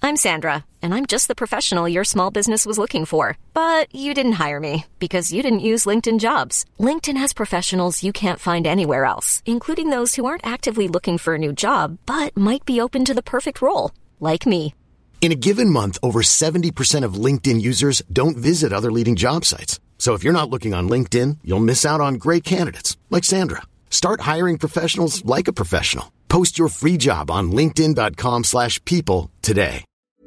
I'm Sandra, and I'm just the professional your small business was looking for. But you didn't hire me because you didn't use LinkedIn Jobs. LinkedIn has professionals you can't find anywhere else, including those who aren't actively looking for a new job, but might be open to the perfect role, like me. In a given month, over 70% of LinkedIn users don't visit other leading job sites. So if you're not looking on LinkedIn, you'll miss out on great candidates like Sandra. Start hiring professionals like a professional. Post your free job on linkedin.com/people today.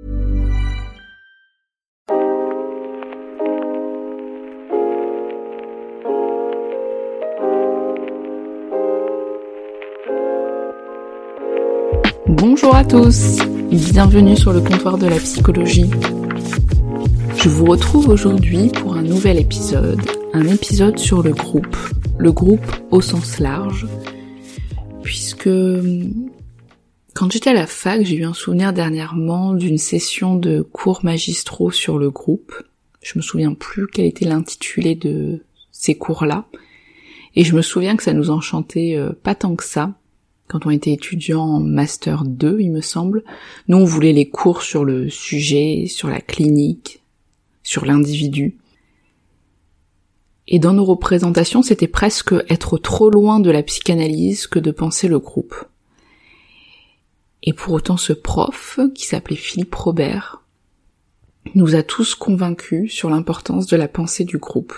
Bonjour à tous, bienvenue sur le comptoir de la psychologie. Je vous retrouve aujourd'hui pour un nouvel épisode, un épisode sur le groupe au sens large, puisque quand j'étais à la fac, j'ai eu un souvenir dernièrement d'une session de cours magistraux sur le groupe. Je me souviens plus quel était l'intitulé de ces cours-là, et je me souviens que ça nous enchantait pas tant que ça. Quand on était étudiant en Master 2, il me semble, nous on voulait les cours sur le sujet, sur la clinique, sur l'individu. Et dans nos représentations, c'était presque être trop loin de la psychanalyse que de penser le groupe. Et pour autant, ce prof, qui s'appelait Philippe Robert, nous a tous convaincus sur l'importance de la pensée du groupe.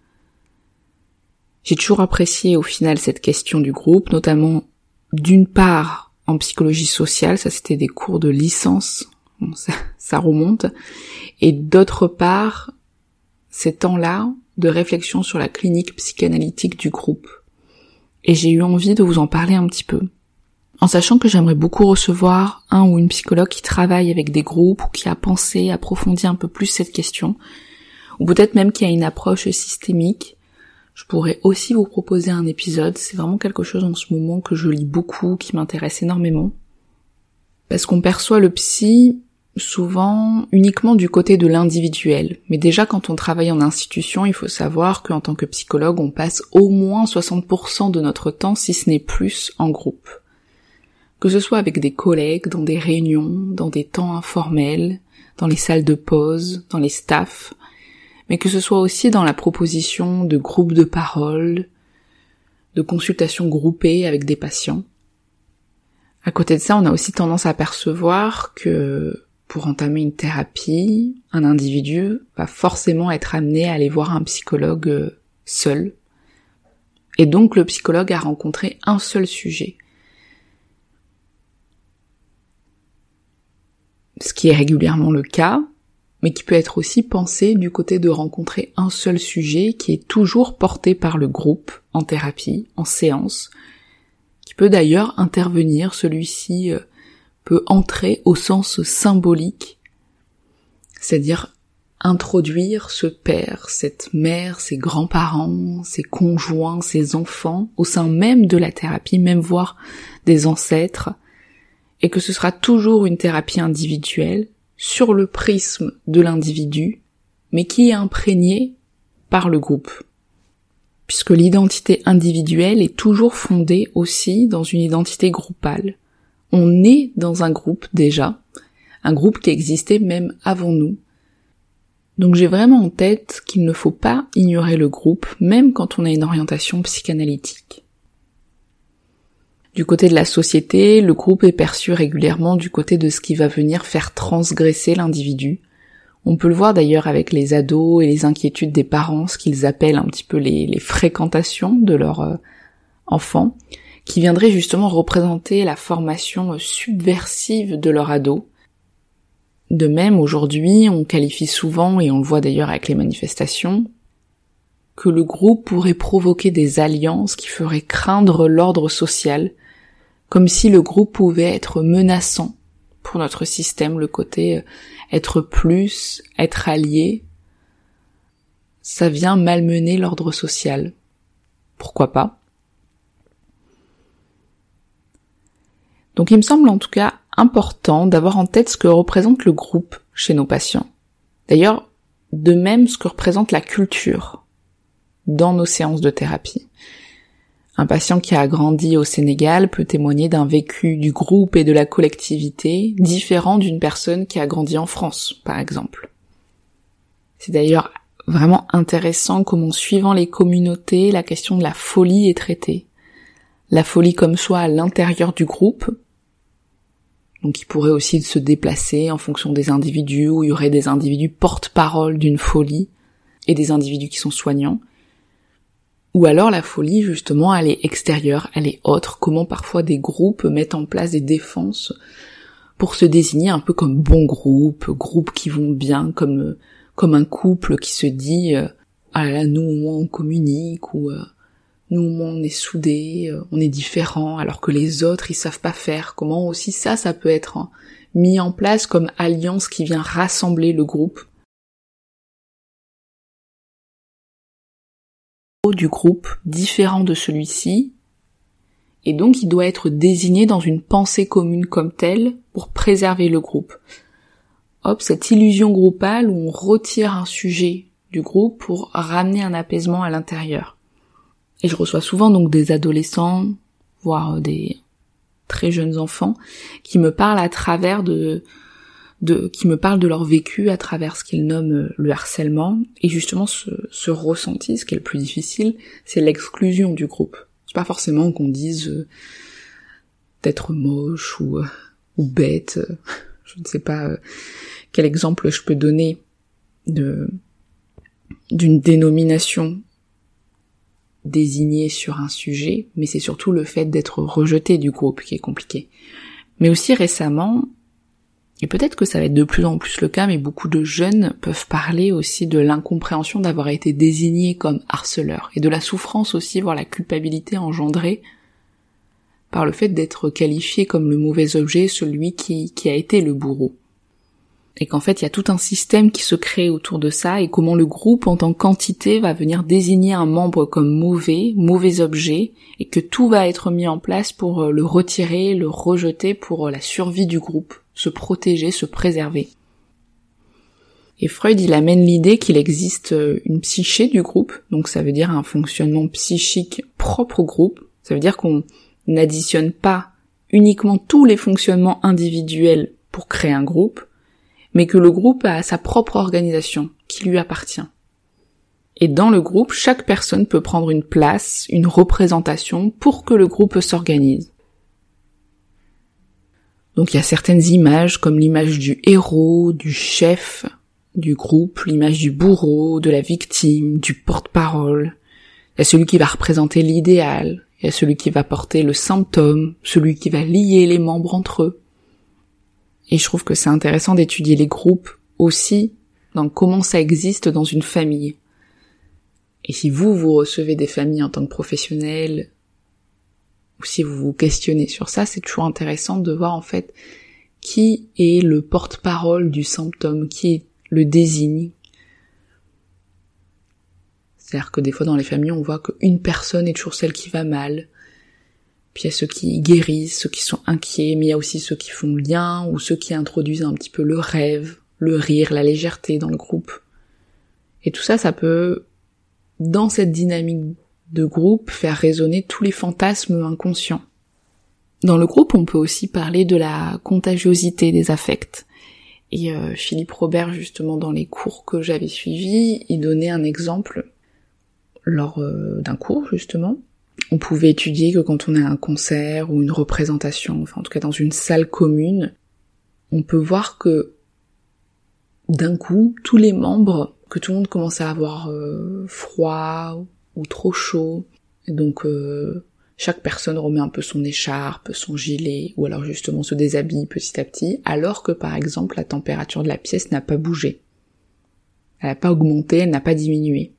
J'ai toujours apprécié au final cette question du groupe, notamment d'une part en psychologie sociale, ça c'était des cours de licence, bon, ça remonte, et d'autre part, ces temps-là de réflexion sur la clinique psychanalytique du groupe. Et j'ai eu envie de vous en parler un petit peu. En sachant que j'aimerais beaucoup recevoir un ou une psychologue qui travaille avec des groupes ou qui a pensé, approfondi un peu plus cette question, ou peut-être même qui a une approche systémique. Je pourrais aussi vous proposer un épisode, c'est vraiment quelque chose en ce moment que je lis beaucoup, qui m'intéresse énormément. Parce qu'on perçoit le psy souvent uniquement du côté de l'individuel. Mais déjà quand on travaille en institution, il faut savoir qu'en tant que psychologue, on passe au moins 60% de notre temps, si ce n'est plus, en groupe. Que ce soit avec des collègues, dans des réunions, dans des temps informels, dans les salles de pause, dans les staffs, mais que ce soit aussi dans la proposition de groupes de parole, de consultations groupées avec des patients. À côté de ça, on a aussi tendance à percevoir que pour entamer une thérapie, un individu va forcément être amené à aller voir un psychologue seul. Et donc le psychologue a rencontré un seul sujet. Ce qui est régulièrement le cas, mais qui peut être aussi pensé du côté de rencontrer un seul sujet qui est toujours porté par le groupe en thérapie, en séance, qui peut d'ailleurs intervenir, celui-ci peut entrer au sens symbolique, c'est-à-dire introduire ce père, cette mère, ses grands-parents, ses conjoints, ses enfants au sein même de la thérapie, même voire des ancêtres, et que ce sera toujours une thérapie individuelle, sur le prisme de l'individu, mais qui est imprégné par le groupe. Puisque l'identité individuelle est toujours fondée aussi dans une identité groupale. On est dans un groupe déjà, un groupe qui existait même avant nous. Donc j'ai vraiment en tête qu'il ne faut pas ignorer le groupe, même quand on a une orientation psychanalytique. Du côté de la société, le groupe est perçu régulièrement du côté de ce qui va venir faire transgresser l'individu. On peut le voir d'ailleurs avec les ados et les inquiétudes des parents, ce qu'ils appellent un petit peu les fréquentations de leurs enfants, qui viendraient justement représenter la formation subversive de leur ado. De même, aujourd'hui, on qualifie souvent, et on le voit d'ailleurs avec les manifestations, que le groupe pourrait provoquer des alliances qui feraient craindre l'ordre social, comme si le groupe pouvait être menaçant pour notre système, le côté être plus, être allié, ça vient malmener l'ordre social. Pourquoi pas? Donc il me semble en tout cas important d'avoir en tête ce que représente le groupe chez nos patients. D'ailleurs, de même ce que représente la culture dans nos séances de thérapie. Un patient qui a grandi au Sénégal peut témoigner d'un vécu du groupe et de la collectivité différent d'une personne qui a grandi en France, par exemple. C'est d'ailleurs vraiment intéressant comment, suivant les communautés, la question de la folie est traitée. La folie comme soit à l'intérieur du groupe, donc il pourrait aussi se déplacer en fonction des individus, où il y aurait des individus porte-parole d'une folie et des individus qui sont soignants. Ou alors la folie, justement, elle est extérieure, elle est autre, comment parfois des groupes mettent en place des défenses pour se désigner un peu comme bon groupe qui vont bien, comme un couple qui se dit « Ah là là, nous au moins on communique » ou nous au moins on est soudés, on est différents, alors que les autres ils savent pas faire. Comment aussi ça peut être mis en place comme alliance qui vient rassembler le groupe. Du groupe différent de celui-ci, et donc il doit être désigné dans une pensée commune comme telle pour préserver le groupe. Hop, cette illusion groupale où on retire un sujet du groupe pour ramener un apaisement à l'intérieur. Et je reçois souvent donc des adolescents, voire des très jeunes enfants, qui me parlent à travers qui me parlent de leur vécu à travers ce qu'ils nomment le harcèlement, et justement ce ressenti, ce qui est le plus difficile, c'est l'exclusion du groupe. C'est pas forcément qu'on dise d'être moche ou bête, je ne sais pas quel exemple je peux donner d'une dénomination désignée sur un sujet, mais c'est surtout le fait d'être rejeté du groupe qui est compliqué. Mais aussi récemment, et peut-être que ça va être de plus en plus le cas, mais beaucoup de jeunes peuvent parler aussi de l'incompréhension d'avoir été désignés comme harceleurs, et de la souffrance aussi, voire la culpabilité engendrée par le fait d'être qualifié comme le mauvais objet, celui qui a été le bourreau. Et qu'en fait, il y a tout un système qui se crée autour de ça, et comment le groupe en tant qu'entité va venir désigner un membre comme mauvais objet, et que tout va être mis en place pour le retirer, le rejeter pour la survie du groupe, se protéger, se préserver. Et Freud, il amène l'idée qu'il existe une psyché du groupe, donc ça veut dire un fonctionnement psychique propre au groupe, ça veut dire qu'on n'additionne pas uniquement tous les fonctionnements individuels pour créer un groupe, mais que le groupe a sa propre organisation qui lui appartient. Et dans le groupe, chaque personne peut prendre une place, une représentation pour que le groupe s'organise. Donc il y a certaines images comme l'image du héros, du chef du groupe, l'image du bourreau, de la victime, du porte-parole. Il y a celui qui va représenter l'idéal, il y a celui qui va porter le symptôme, celui qui va lier les membres entre eux. Et je trouve que c'est intéressant d'étudier les groupes aussi dans comment ça existe dans une famille. Et si vous recevez des familles en tant que professionnel, ou si vous vous questionnez sur ça, c'est toujours intéressant de voir en fait qui est le porte-parole du symptôme, qui le désigne. C'est-à-dire que des fois dans les familles, on voit qu'une personne est toujours celle qui va mal. Puis il y a ceux qui guérissent, ceux qui sont inquiets, mais il y a aussi ceux qui font le lien, ou ceux qui introduisent un petit peu le rêve, le rire, la légèreté dans le groupe. Et tout ça, ça peut, dans cette dynamique de groupe, faire résonner tous les fantasmes inconscients. Dans le groupe, on peut aussi parler de la contagiosité des affects. Et Philippe Robert, justement, dans les cours que j'avais suivis, il donnait un exemple lors d'un cours, justement. On pouvait étudier que quand on a un concert ou une représentation, enfin en tout cas dans une salle commune, on peut voir que d'un coup, tous les membres, que tout le monde commence à avoir froid ou trop chaud, et donc chaque personne remet un peu son écharpe, son gilet, ou alors justement se déshabille petit à petit, alors que par exemple la température de la pièce n'a pas bougé. Elle n'a pas augmenté, elle n'a pas diminué.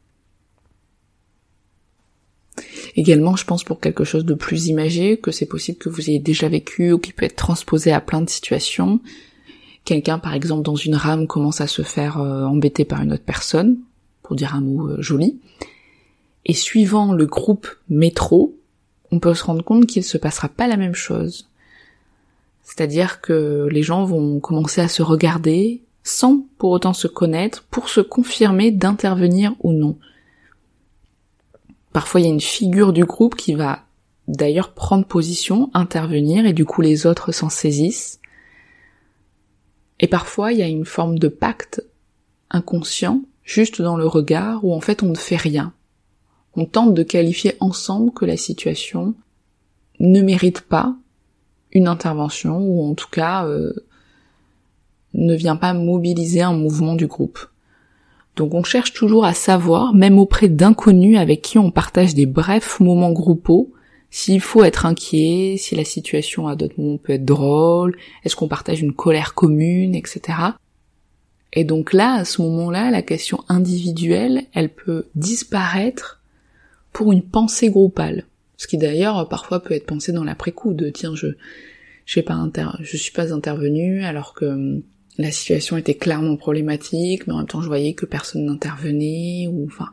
Également, je pense pour quelque chose de plus imagé, que c'est possible que vous ayez déjà vécu ou qui peut être transposé à plein de situations. Quelqu'un, par exemple, dans une rame commence à se faire embêter par une autre personne, pour dire un mot joli. Et suivant le groupe métro, on peut se rendre compte qu'il ne se passera pas la même chose. C'est-à-dire que les gens vont commencer à se regarder, sans pour autant se connaître, pour se confirmer d'intervenir ou non. Parfois, il y a une figure du groupe qui va d'ailleurs prendre position, intervenir, et du coup les autres s'en saisissent. Et parfois, il y a une forme de pacte inconscient, juste dans le regard, où en fait on ne fait rien. On tente de qualifier ensemble que la situation ne mérite pas une intervention, ou en tout cas ne vient pas mobiliser un mouvement du groupe. Donc on cherche toujours à savoir, même auprès d'inconnus avec qui on partage des brefs moments groupaux, s'il faut être inquiet, si la situation à d'autres moments peut être drôle, est-ce qu'on partage une colère commune, etc. Et donc là, à ce moment-là, la question individuelle, elle peut disparaître pour une pensée groupale. Ce qui d'ailleurs parfois peut être pensé dans l'après-coup, de tiens, je suis pas intervenue alors que la situation était clairement problématique, mais en même temps je voyais que personne n'intervenait, ou enfin...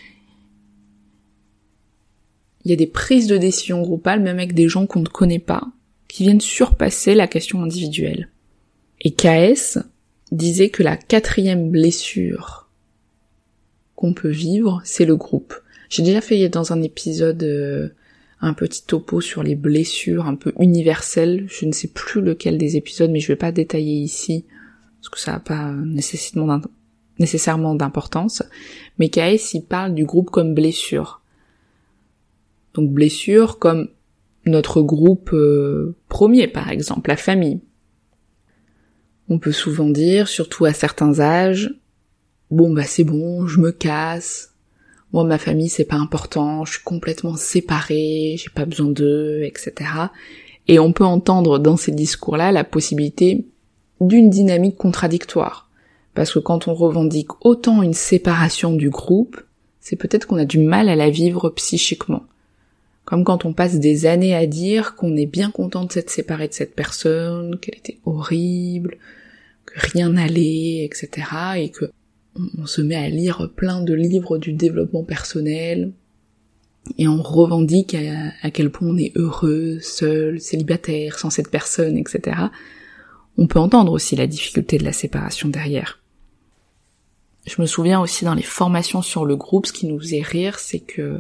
Il y a des prises de décision groupales, même avec des gens qu'on ne connaît pas, qui viennent surpasser la question individuelle. Et KS disait que la 4e blessure qu'on peut vivre, c'est le groupe. J'ai déjà fait dans un épisode un petit topo sur les blessures un peu universelles, je ne sais plus lequel des épisodes, mais je vais pas détailler ici, parce que ça n'a pas nécessairement d'importance, mais KS il parle du groupe comme blessure. Donc blessure comme notre groupe premier par exemple, la famille. On peut souvent dire, surtout à certains âges, bon bah c'est bon, je me casse, moi ma famille c'est pas important, je suis complètement séparée, j'ai pas besoin d'eux, etc. Et on peut entendre dans ces discours-là la possibilité d'une dynamique contradictoire. Parce que quand on revendique autant une séparation du groupe, c'est peut-être qu'on a du mal à la vivre psychiquement. Comme quand on passe des années à dire qu'on est bien content de s'être séparé de cette personne, qu'elle était horrible, que rien n'allait, etc. Et que on se met à lire plein de livres du développement personnel, et on revendique à quel point on est heureux, seul, célibataire, sans cette personne, etc. On peut entendre aussi la difficulté de la séparation derrière. Je me souviens aussi dans les formations sur le groupe, ce qui nous faisait rire, c'est que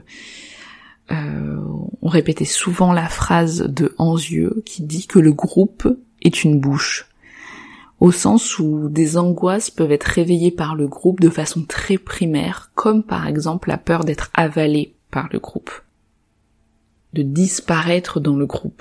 on répétait souvent la phrase de Anzieux qui dit que le groupe est une bouche, au sens où des angoisses peuvent être réveillées par le groupe de façon très primaire, comme par exemple la peur d'être avalé par le groupe, de disparaître dans le groupe.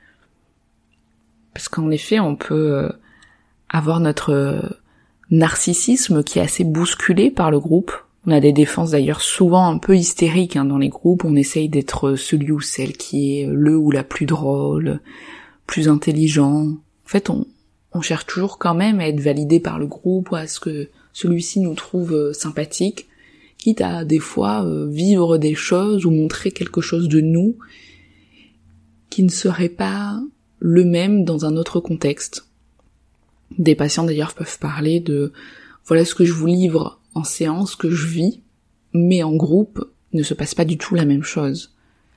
Parce qu'en effet, on peut avoir notre narcissisme qui est assez bousculé par le groupe. On a des défenses d'ailleurs souvent un peu hystériques dans les groupes, on essaye d'être celui ou celle qui est le ou la plus drôle, plus intelligent. En fait, on cherche toujours quand même à être validé par le groupe, ou à ce que celui-ci nous trouve sympathique, quitte à des fois vivre des choses ou montrer quelque chose de nous qui ne serait pas le même dans un autre contexte. Des patients d'ailleurs peuvent parler de voilà ce que je vous livre en séance, que je vis, mais en groupe ne se passe pas du tout la même chose.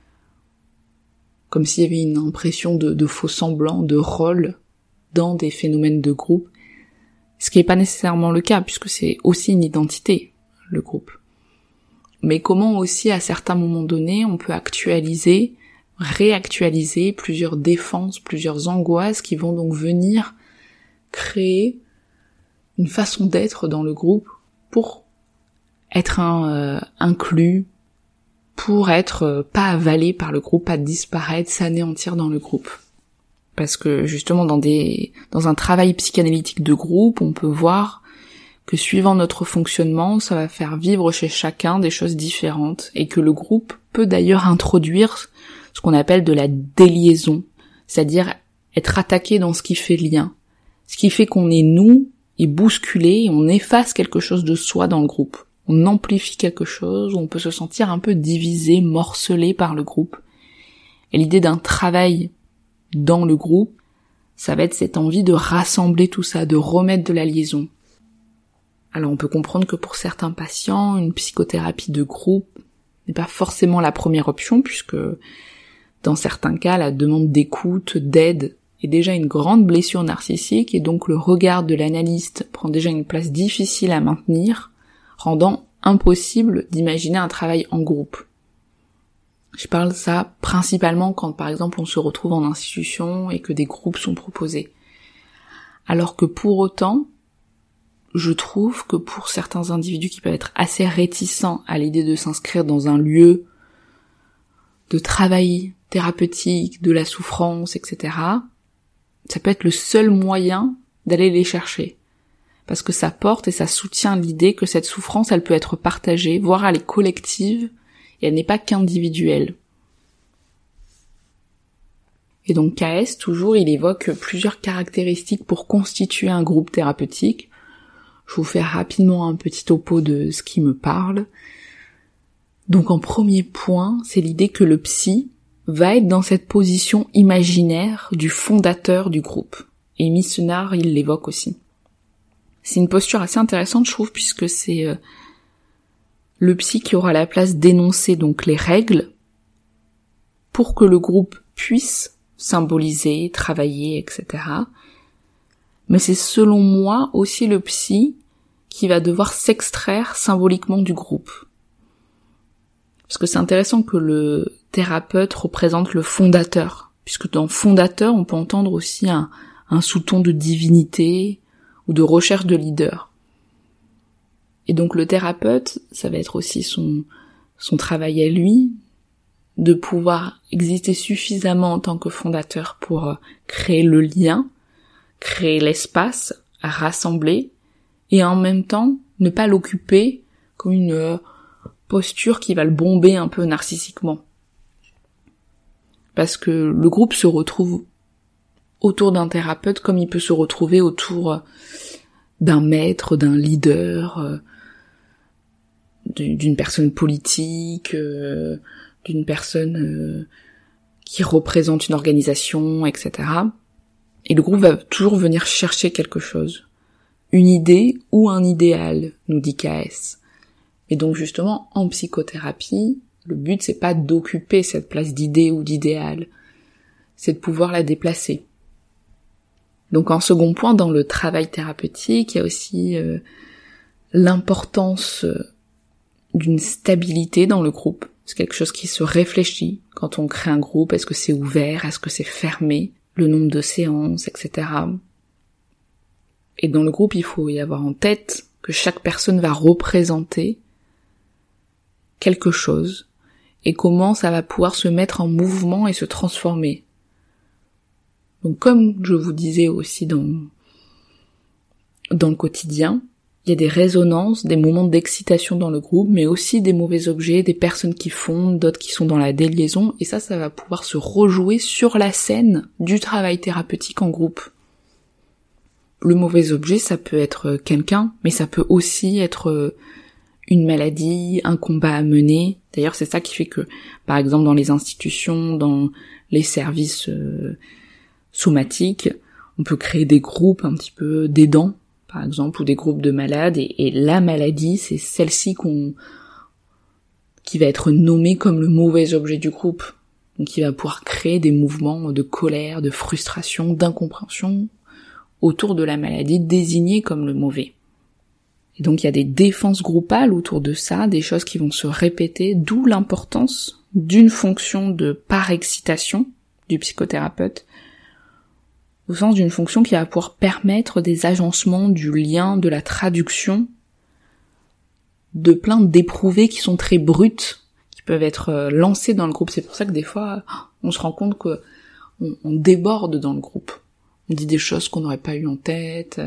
Comme s'il y avait une impression de faux semblant, de rôle dans des phénomènes de groupe, ce qui n'est pas nécessairement le cas, puisque c'est aussi une identité, le groupe. Mais comment aussi, à certains moments donnés, on peut actualiser, réactualiser plusieurs défenses, plusieurs angoisses qui vont donc venir créer une façon d'être dans le groupe pour être inclus, pour être pas avalé par le groupe, pas disparaître, s'anéantir dans le groupe. Parce que justement dans un travail psychanalytique de groupe, on peut voir que suivant notre fonctionnement, ça va faire vivre chez chacun des choses différentes, et que le groupe peut d'ailleurs introduire ce qu'on appelle de la déliaison, c'est-à-dire être attaqué dans ce qui fait lien, ce qui fait qu'on est nous, et bousculé, et on efface quelque chose de soi dans le groupe. On amplifie quelque chose, où on peut se sentir un peu divisé, morcelé par le groupe. Et l'idée d'un travail dans le groupe, ça va être cette envie de rassembler tout ça, de remettre de la liaison. Alors on peut comprendre que pour certains patients, une psychothérapie de groupe n'est pas forcément la première option, puisque dans certains cas, la demande d'écoute, d'aide, est déjà une grande blessure narcissique, et donc le regard de l'analyste prend déjà une place difficile à maintenir, rendant impossible d'imaginer un travail en groupe. Je parle ça principalement quand, par exemple, on se retrouve en institution et que des groupes sont proposés. Alors que pour autant, je trouve que pour certains individus qui peuvent être assez réticents à l'idée de s'inscrire dans un lieu de travail thérapeutique, de la souffrance, etc., ça peut être le seul moyen d'aller les chercher. Parce que ça porte et ça soutient l'idée que cette souffrance, elle peut être partagée, voire elle est collective, et elle n'est pas qu'individuelle. Et donc KS, toujours, il évoque plusieurs caractéristiques pour constituer un groupe thérapeutique. Je vous fais rapidement un petit topo de ce qui me parle. Donc en premier point, c'est l'idée que le psy va être dans cette position imaginaire du fondateur du groupe. Et Missenard, il l'évoque aussi. C'est une posture assez intéressante, je trouve, puisque c'est le psy qui aura la place d'énoncer donc les règles pour que le groupe puisse symboliser, travailler, etc. Mais c'est selon moi aussi le psy qui va devoir s'extraire symboliquement du groupe. Parce que c'est intéressant que le thérapeute représente le fondateur, puisque dans fondateur, on peut entendre aussi un sous-ton de divinité ou de recherche de leader. Et donc le thérapeute, ça va être aussi son travail à lui, de pouvoir exister suffisamment en tant que fondateur pour créer le lien, créer l'espace, rassembler, et en même temps ne pas l'occuper comme une posture qui va le bomber un peu narcissiquement. Parce que le groupe se retrouve autour d'un thérapeute comme il peut se retrouver autour d'un maître, d'un leader, d'une personne politique, d'une personne qui représente une organisation, etc. Et le groupe va toujours venir chercher quelque chose. Une idée ou un idéal, nous dit KS. Et donc justement, en psychothérapie, le but c'est pas d'occuper cette place d'idée ou d'idéal, c'est de pouvoir la déplacer. Donc en second point, dans le travail thérapeutique, il y a aussi l'importance d'une stabilité dans le groupe. C'est quelque chose qui se réfléchit quand on crée un groupe. Est-ce que c'est ouvert? Est-ce que c'est fermé? Le nombre de séances, etc. Et dans le groupe, il faut y avoir en tête que chaque personne va représenter quelque chose et comment ça va pouvoir se mettre en mouvement et se transformer. Donc comme je vous disais aussi dans le quotidien, il y a des résonances, des moments d'excitation dans le groupe, mais aussi des mauvais objets, des personnes qui fondent, d'autres qui sont dans la déliaison, et ça va pouvoir se rejouer sur la scène du travail thérapeutique en groupe. Le mauvais objet, ça peut être quelqu'un, mais ça peut aussi être une maladie, un combat à mener. D'ailleurs, c'est ça qui fait que, par exemple, dans les institutions, dans les services somatiques, on peut créer des groupes un petit peu d'aidants, par exemple, ou des groupes de malades, et la maladie, c'est celle-ci qui va être nommée comme le mauvais objet du groupe. Donc qui va pouvoir créer des mouvements de colère, de frustration, d'incompréhension autour de la maladie désignée comme le mauvais. Et donc il y a des défenses groupales autour de ça, des choses qui vont se répéter, d'où l'importance d'une fonction de par-excitation du psychothérapeute, au sens d'une fonction qui va pouvoir permettre des agencements du lien, de la traduction, de plein d'éprouvés qui sont très bruts, qui peuvent être lancés dans le groupe. C'est pour ça que des fois, on se rend compte que on déborde dans le groupe. On dit des choses qu'on n'aurait pas eues en tête.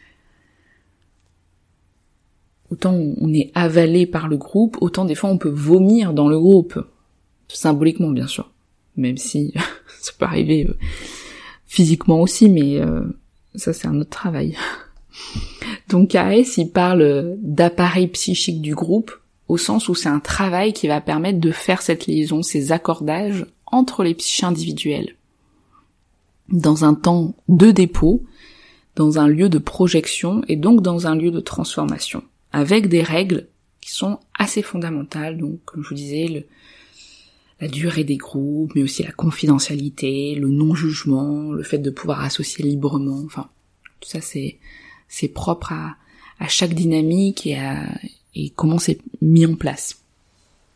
Autant on est avalé par le groupe, autant des fois on peut vomir dans le groupe. Symboliquement, bien sûr. Même si ça peut arriver physiquement aussi, mais ça c'est un autre travail. Donc KS, il parle d'appareil psychique du groupe, au sens où c'est un travail qui va permettre de faire cette liaison, ces accordages entre les psychiques individuels. Dans un temps de dépôt, dans un lieu de projection et donc dans un lieu de transformation, avec des règles qui sont assez fondamentales, donc comme je vous disais, la durée des groupes, mais aussi la confidentialité, le non-jugement, le fait de pouvoir associer librement, enfin, tout ça c'est propre à chaque dynamique et comment c'est mis en place.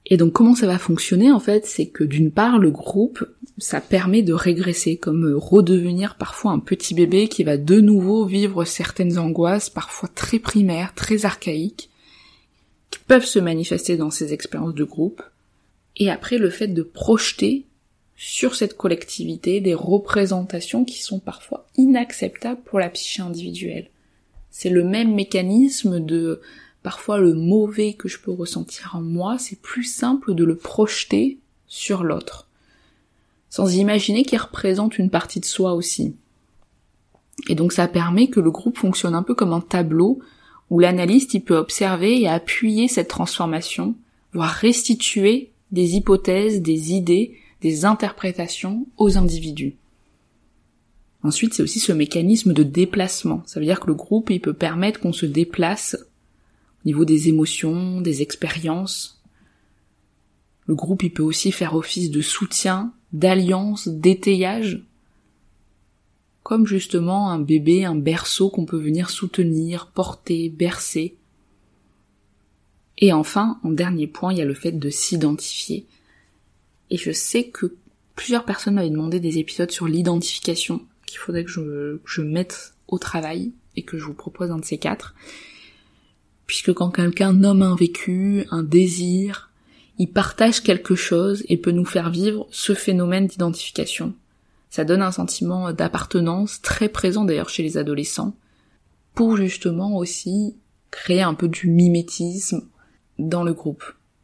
Et donc comment ça va fonctionner en fait, c'est que d'une part le groupe, ça permet de régresser, comme redevenir parfois un petit bébé qui va de nouveau vivre certaines angoisses, parfois très primaires, très archaïques, qui peuvent se manifester dans ces expériences de groupe. Et après le fait de projeter sur cette collectivité des représentations qui sont parfois inacceptables pour la psyché individuelle. C'est le même mécanisme de parfois le mauvais que je peux ressentir en moi, c'est plus simple de le projeter sur l'autre, sans imaginer qu'il représente une partie de soi aussi. Et donc ça permet que le groupe fonctionne un peu comme un tableau où l'analyste il peut observer et appuyer cette transformation, voire restituer des hypothèses, des idées, des interprétations aux individus. Ensuite, c'est aussi ce mécanisme de déplacement. Ça veut dire que le groupe, il peut permettre qu'on se déplace au niveau des émotions, des expériences. Le groupe, il peut aussi faire office de soutien, d'alliance, d'étayage, comme justement un bébé, un berceau qu'on peut venir soutenir, porter, bercer. Et enfin, en dernier point, il y a le fait de s'identifier. Et je sais que plusieurs personnes m'avaient demandé des épisodes sur l'identification, qu'il faudrait que je mette au travail, et que je vous propose un de ces 4. Puisque quand quelqu'un nomme un vécu, un désir, il partage quelque chose et peut nous faire vivre ce phénomène d'identification. Ça donne un sentiment d'appartenance très présent d'ailleurs chez les adolescents, pour justement aussi créer un peu du mimétisme dans le groupe.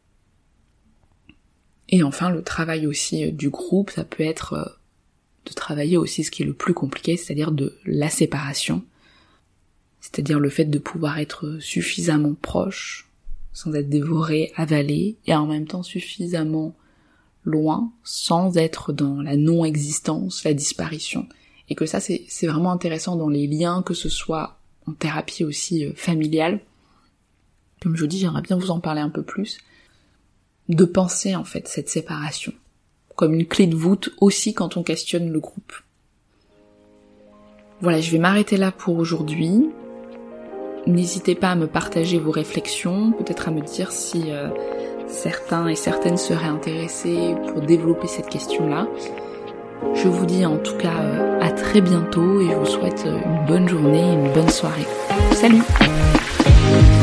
Et enfin, le travail aussi du groupe, ça peut être de travailler aussi ce qui est le plus compliqué, c'est-à-dire de la séparation. C'est-à-dire le fait de pouvoir être suffisamment proche, sans être dévoré, avalé, et en même temps suffisamment loin, sans être dans la non-existence, la disparition. Et que ça, c'est vraiment intéressant dans les liens, que ce soit en thérapie aussi familiale. Comme je vous dis, j'aimerais bien vous en parler un peu plus. De penser en fait cette séparation comme une clé de voûte aussi quand on questionne le groupe. Voilà, je vais m'arrêter là pour aujourd'hui. N'hésitez pas à me partager vos réflexions, peut-être à me dire si certains et certaines seraient intéressés pour développer cette question-là. Je vous dis en tout cas à très bientôt et je vous souhaite une bonne journée et une bonne soirée. Salut!